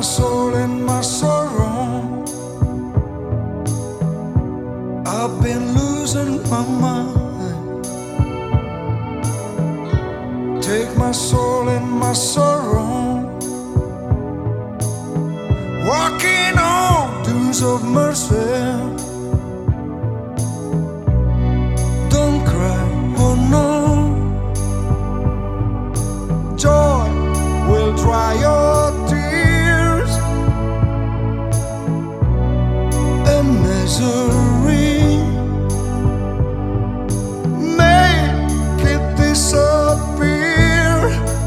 soul and my sorrow. I've been losing my mind. Take my soul and my sorrow, walking on dunes of mercy. Don't cry, oh no. Joy will dry your tears, and misery make it disappear.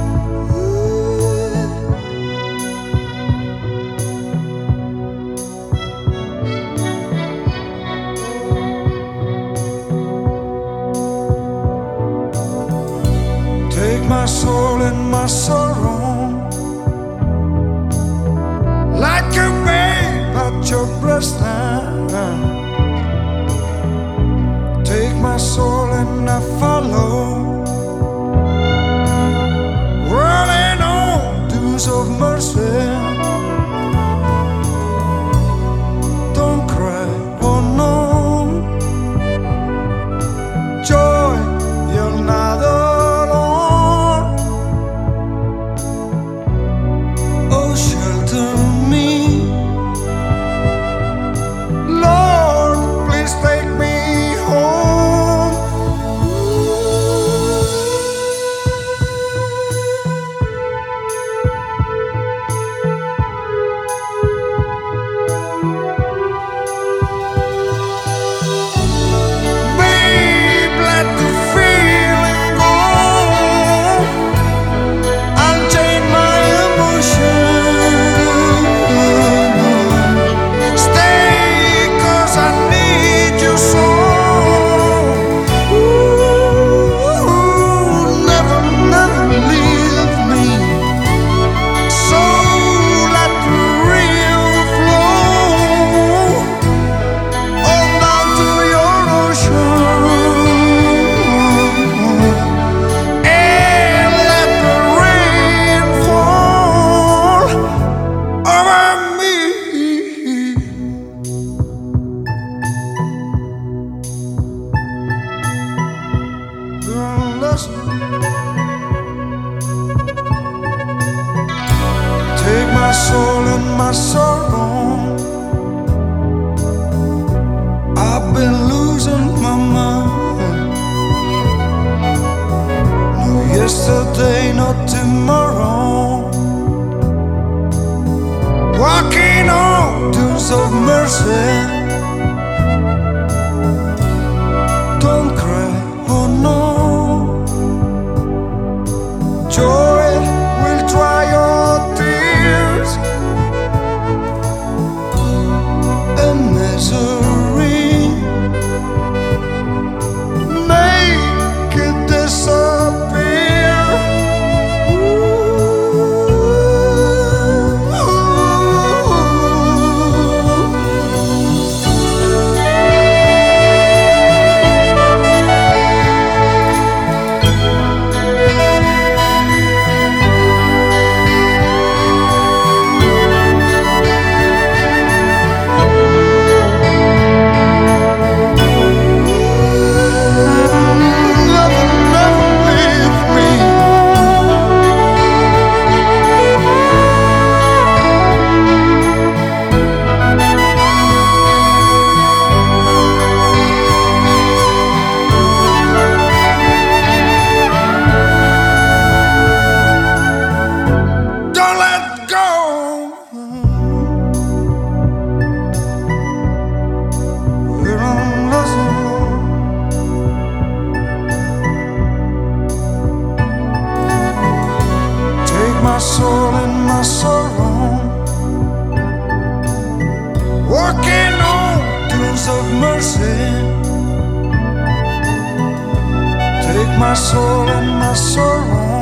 Take my soul and my sorrow, like a babe at your breast now. Take my soul and I follow, rolling on dunes of mercy. Don't cry, oh no. Joy, you're not alone. Oh, shelter me, Lord, please take me home. Babe, let the feeling go. I'll change my emotion. Stay, 'cause I need you so. Ooh, never, never leave me. So let the real flow on down to your ocean, and let the rain fall over me. Listen. Take my soul and my sorrow. I've been losing my mind. No yesterday, no tomorrow. Walking on dunes of mercy. Don't cry, oh no. Joy will dry your tears, and misery make it disappear. Don't let go. We're on listen. Take my soul and my sorrow, walking on dunes of mercy. Take my soul and my sorrow.